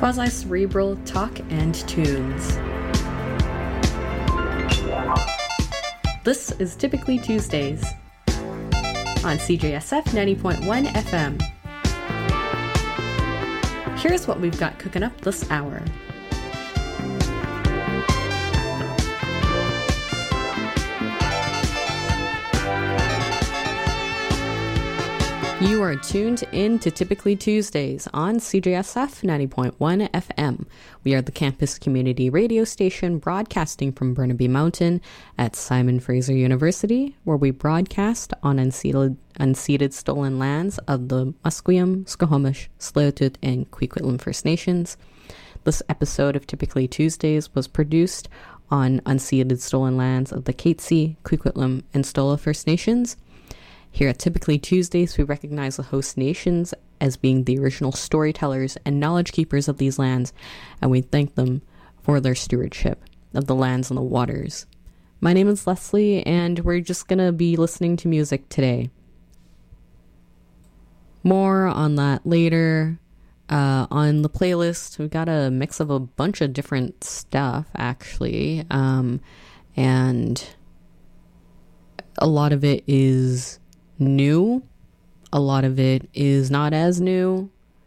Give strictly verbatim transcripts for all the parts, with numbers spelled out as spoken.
Quasi-cerebral talk and tunes. This is Typically Tuesdays on C J S F ninety point one F M. Here's what we've got cooking up this hour. You are tuned in to Typically Tuesdays on C J S F ninety point one F M. We are the campus community radio station broadcasting from Burnaby Mountain at Simon Fraser University, where we broadcast on unceded, unceded stolen lands of the Musqueam, Squamish, Tsleil-Waututh, and Coquitlam First Nations. This episode of Typically Tuesdays was produced on unceded stolen lands of the Katzie, Coquitlam, and Stola First Nations. Here at Typically Tuesdays, we recognize the host nations as being the original storytellers and knowledge keepers of these lands, and we thank them for their stewardship of the lands and the waters. My name is Leslie, and we're just going to be listening to music today. More on that later. Uh, on the playlist, we've got a mix of a bunch of different stuff, actually, um, and a lot of it is new, a lot of it is not as new.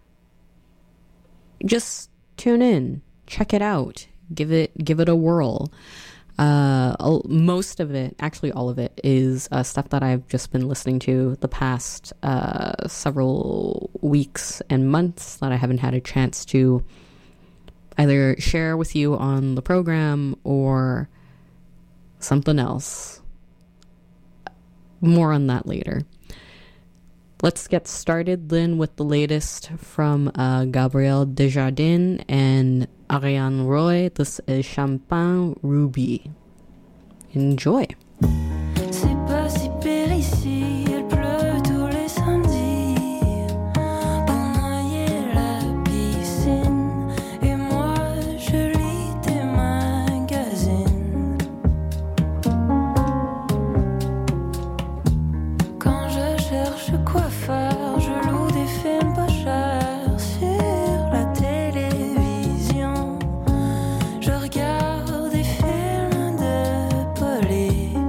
Just tune in, check it out, give it give it a whirl. Uh, most of it, actually all of it, is uh, stuff that I've just been listening to the past uh, several weeks and months that I haven't had a chance to either share with you on the program or something else. More on that later. Let's get started then with the latest from uh, Gabriel Desjardins and Ariane Roy. This is Champagne Ruby. Enjoy. C'est pas si pire ici, il pleut tous les samedis pour noyer la piscine. Et moi je lis des magazines. Quand je cherche quoi faire, je loue des films pas chers sur la télévision. Je regarde des films de police.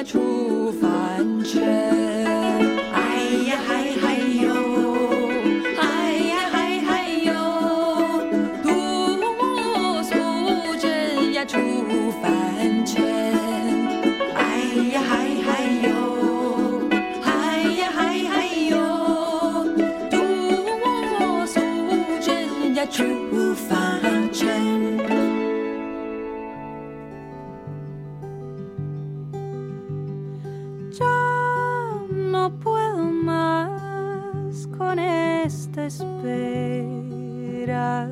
出凡尘。哎呀嗨嗨哟，哎呀嗨嗨哟，度我素贞呀出凡尘。哎呀嗨嗨哟，哎呀嗨嗨哟，度我素贞呀出凡尘。Espera,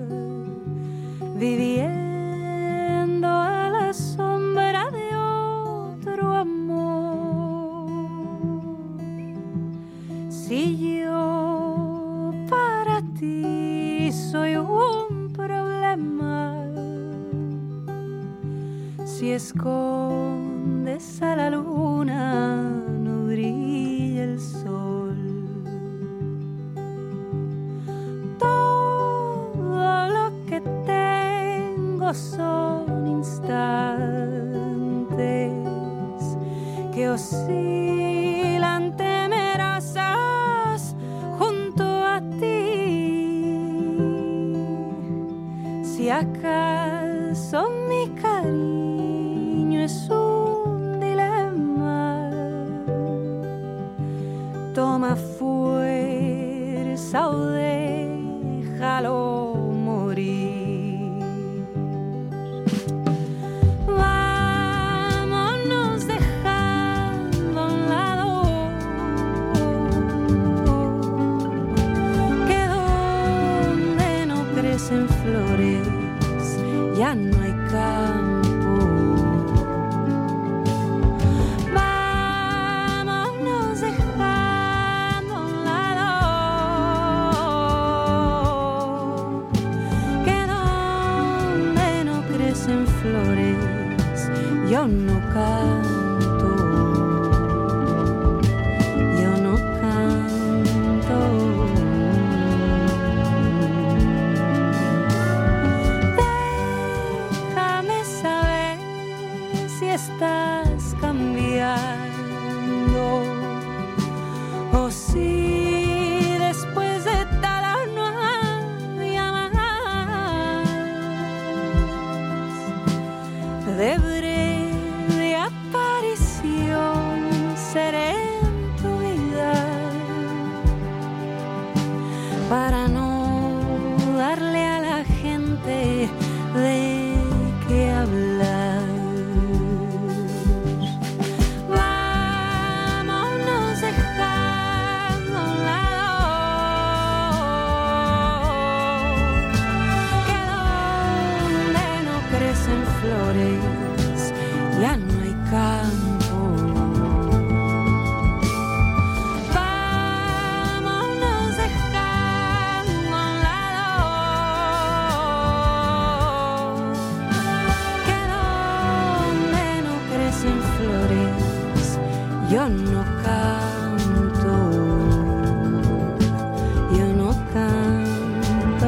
viviendo a la sombra de otro amor. Si yo para ti soy un problema, si escondes a la luna, no brilla el sol. Son instantes que oscilan temerosas junto a ti. Si acaso mi cariño es un dilema, toma fuerza o déjalo morir. En flores ya no hay campo. Vámonos dejando a un lado, que donde no crecen flores yo no canto, yo no canto. Estás cambiando, o si después de tal no había más de breve aparición seré en tu vida para no darle a la gente de qué hablar. Ya no hay campo. Vámonos dejando a un lado, que donde no crecen flores yo no canto, yo no canto.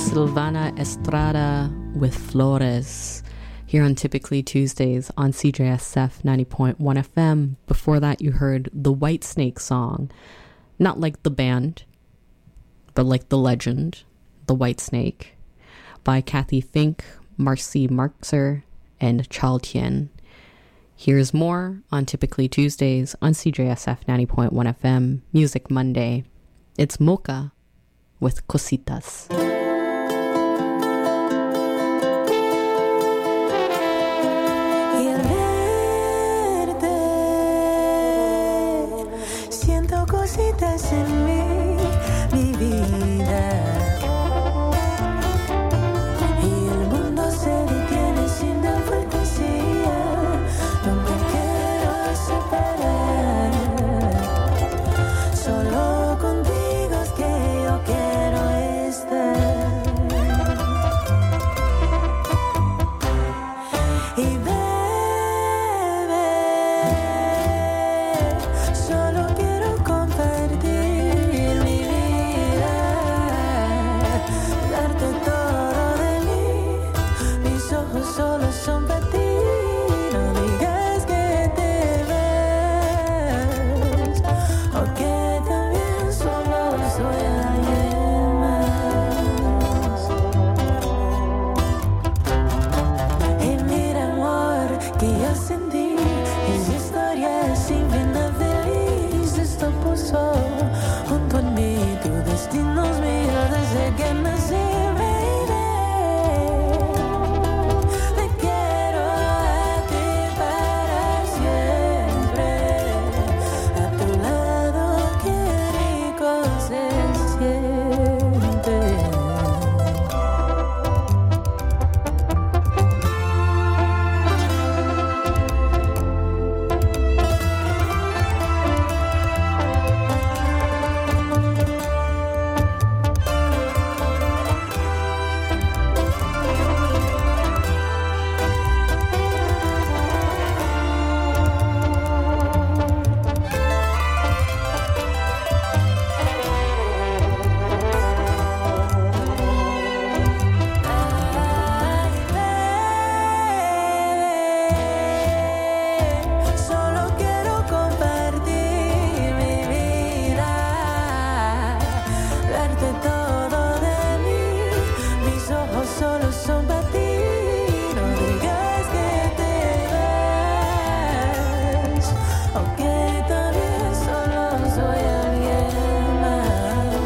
Silvana Estrada with Flores here on Typically Tuesdays on C J S F ninety point one F M. Before that, you heard the Whitesnake song, not like the band, but like the legend, the Whitesnake, by Kathy Fink, Marcy Marxer, and Chal Tien. Here's more on Typically Tuesdays on C J S F ninety point one F M, Music Monday. It's Mocha with Cositas. Cositas en mí, mi vida, y el mundo se detiene sin dar fantasía. No me quiero separar, solo contigo es que yo quiero estar. Y bebé, solo quiero compartir mi vida, darte todo de mí. Mis ojos solo son para ti. No digas que te vas, o que también solo soy alguien más. Y mira, amor, que yo sentí esa historia sin final feliz. Esto puso junto a mí, tu destino es mío desde que nací, baby. Te quiero a ti para siempre, a tu lado qué rico se siente. Solo quiero compartir mi vida, darte todo de mí. Mis ojos solo son para ti. No digas que te vas, o que también solo soy alguien más.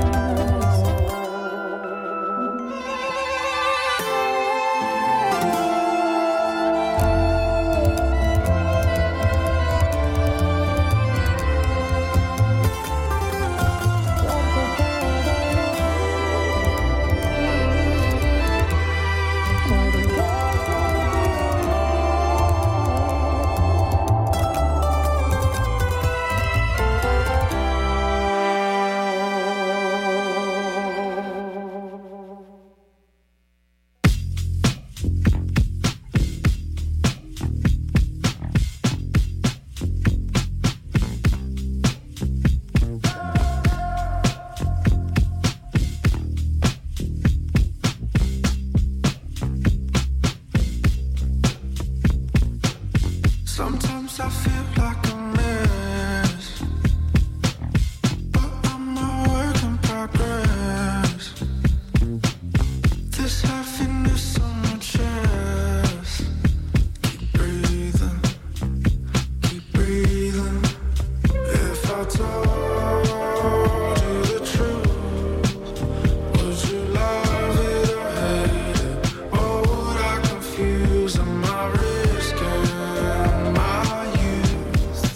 Sometimes I feel like a mess, but I'm a work in progress. This happiness on my chest. Keep breathing, keep breathing. If I told you the truth, would you love it or hate it? Or would I confuse? Am I risking my youth?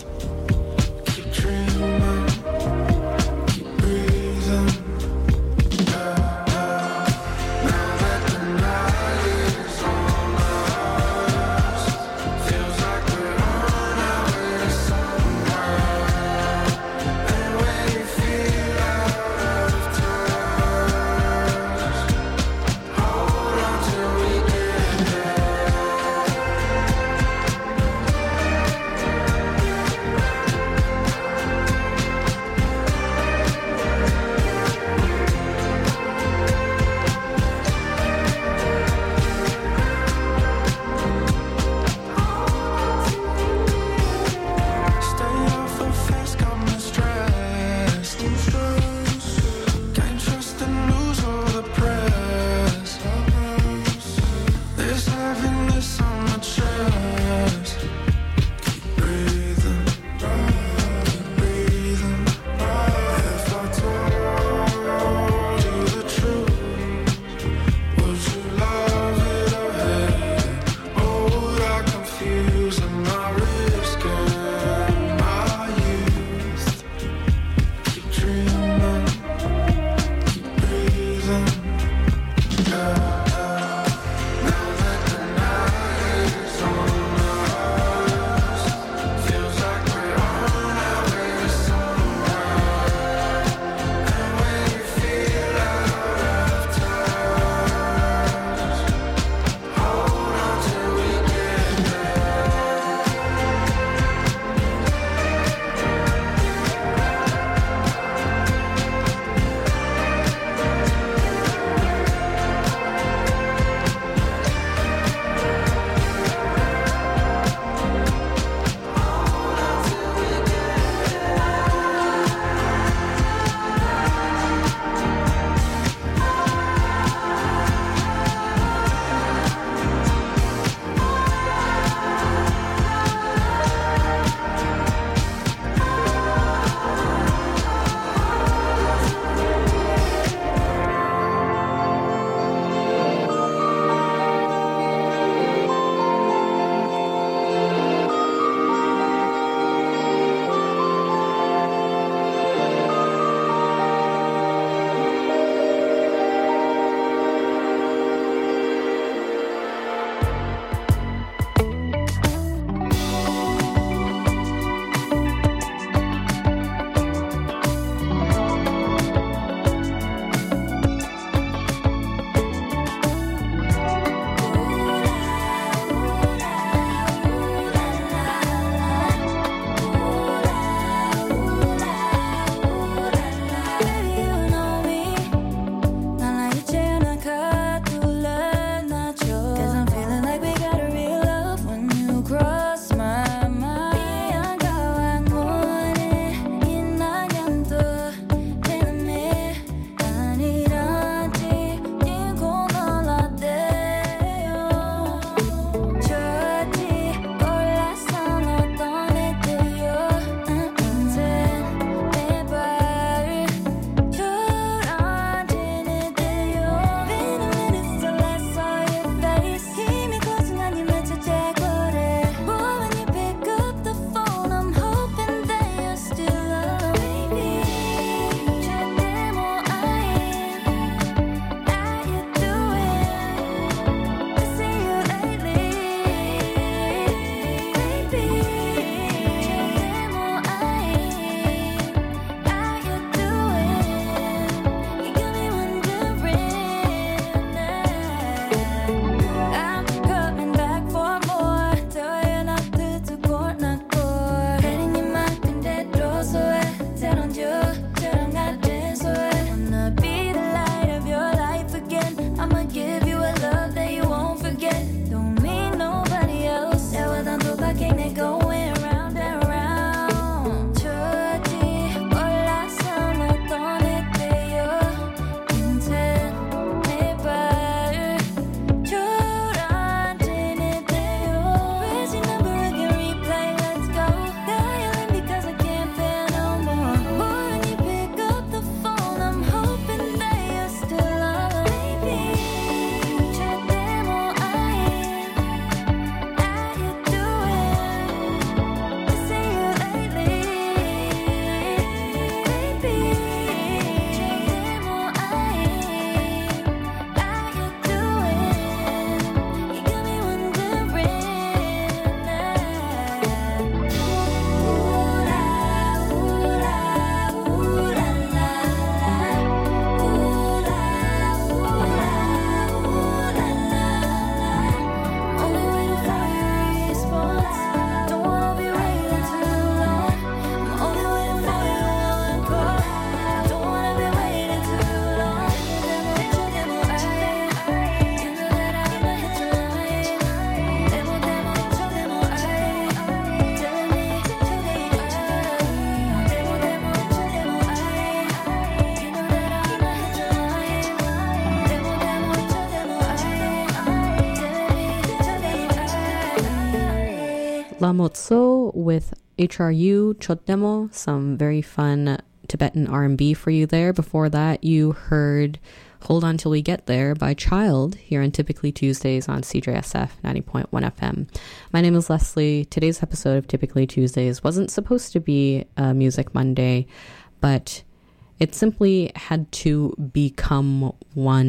Lamotso with H R U Chodemo, some very fun Tibetan R and B for you there. Before that, you heard Hold On Till We Get There by Child here on Typically Tuesdays on C J S F ninety point one F M. My name is Leslie. Today's episode of Typically Tuesdays wasn't supposed to be a Music Monday, but it simply had to become one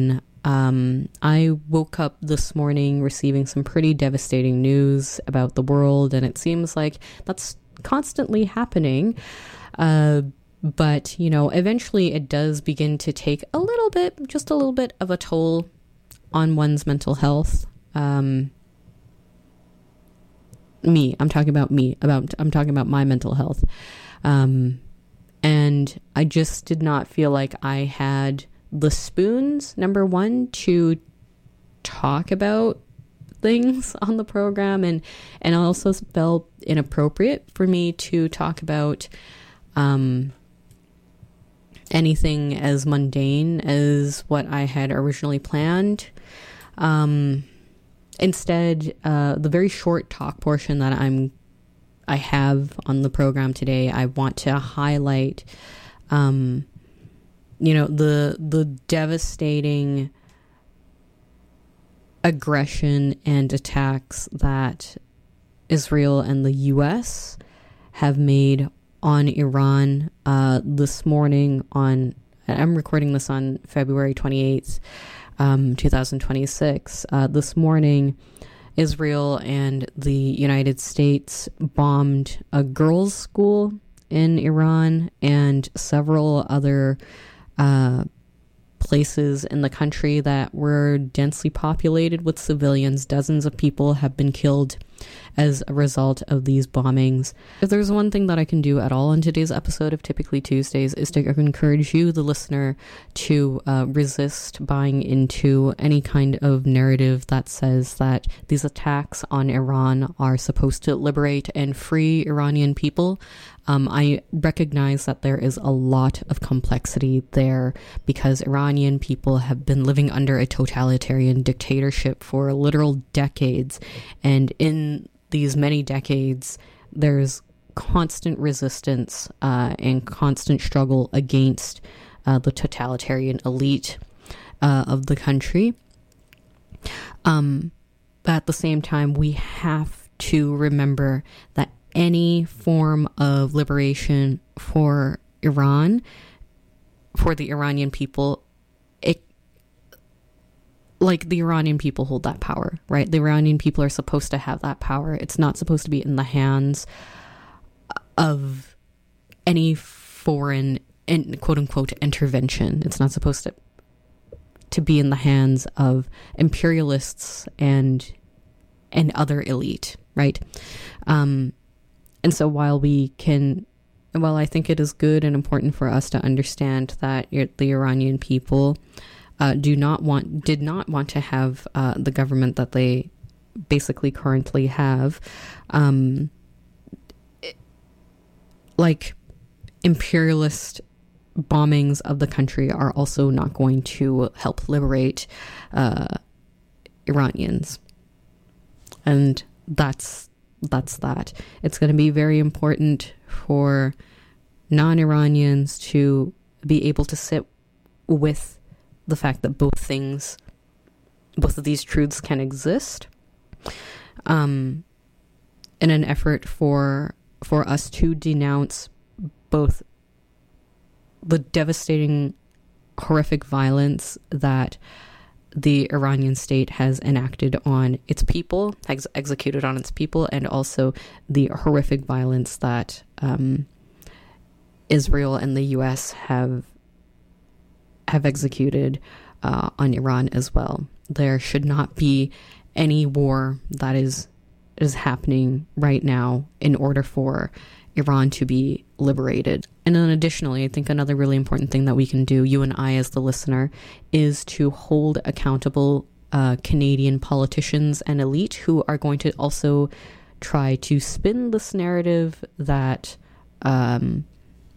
Um, I woke up this morning receiving some pretty devastating news about the world, and it seems like that's constantly happening. Uh, but, you know, eventually it does begin to take a little bit, just a little bit of a toll on one's mental health. Um, me, I'm talking about me, about, I'm talking about my mental health. Um, and I just did not feel like I had the spoons, number one, to talk about things on the program, and, and also felt inappropriate for me to talk about, um, anything as mundane as what I had originally planned. Um, instead, uh, the very short talk portion that I'm, I have on the program today, I want to highlight, um, you know, the, the devastating aggression and attacks that Israel and the U S have made on Iran. Uh, this morning on, I'm recording this on February twenty-eighth, um, twenty twenty-six. Uh, this morning, Israel and the United States bombed a girls' school in Iran and several other uh, places in the country that were densely populated with civilians. Dozens of people have been killed as a result of these bombings. If there's one thing that I can do at all in today's episode of Typically Tuesdays is to encourage you, the listener, to uh, resist buying into any kind of narrative that says that these attacks on Iran are supposed to liberate and free Iranian people. Um, I recognize that there is a lot of complexity there because Iranian people have been living under a totalitarian dictatorship for literal decades. And in these many decades, there's constant resistance uh, and constant struggle against uh, the totalitarian elite uh, of the country. Um, but at the same time, we have to remember that any form of liberation for Iran, for the Iranian people, it, like the Iranian people hold that power, right? The Iranian people are supposed to have that power. It's not supposed to be in the hands of any foreign, in, quote unquote, intervention. It's not supposed to to be in the hands of imperialists and and other elite, right? Um, And so while we can, while I think it is good and important for us to understand that the Iranian people uh, do not want, did not want to have uh, the government that they basically currently have, um, it, like imperialist bombings of the country are also not going to help liberate uh, Iranians. And that's That's that. It's going to be very important for non-Iranians to be able to sit with the fact that both things, both of these truths can exist, um, in an effort for for us to denounce both the devastating, horrific violence that the Iranian state has enacted on its people, has executed on its people, and also the horrific violence that um, Israel and the U S have have executed uh, on Iran as well. There should not be any war that is is happening right now in order for Iran to be liberated. And then additionally, I think another really important thing that we can do, you and I as the listener, is to hold accountable uh, Canadian politicians and elite who are going to also try to spin this narrative that um,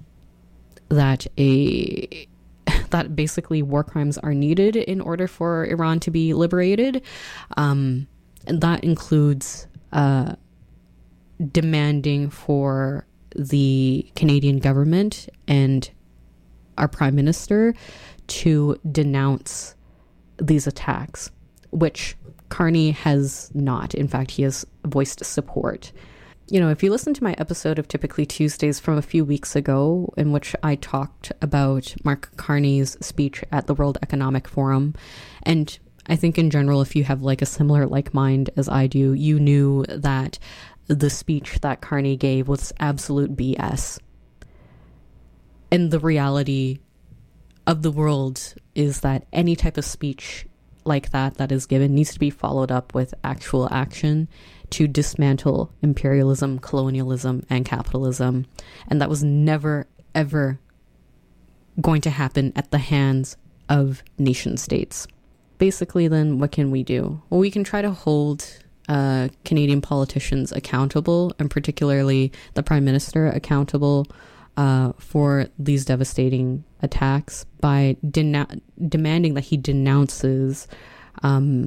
that a that basically war crimes are needed in order for Iran to be liberated. Um, and that includes uh, demanding for the Canadian government and our Prime Minister to denounce these attacks, which Carney has not. In fact, he has voiced support. you know, if you listen to my episode of Typically Tuesdays from a few weeks ago, in which I talked about Mark Carney's speech at the World Economic Forum, and I think in general, if you have like a similar like mind as I do, you knew that the speech that Carney gave was absolute B S. And the reality of the world is that any type of speech like that that is given needs to be followed up with actual action to dismantle imperialism, colonialism, and capitalism. And that was never, ever going to happen at the hands of nation states. Basically, then, what can we do? Well, we can try to hold uh, Canadian politicians accountable, and particularly the Prime Minister accountable uh, for these devastating attacks by dena- demanding that he denounces um,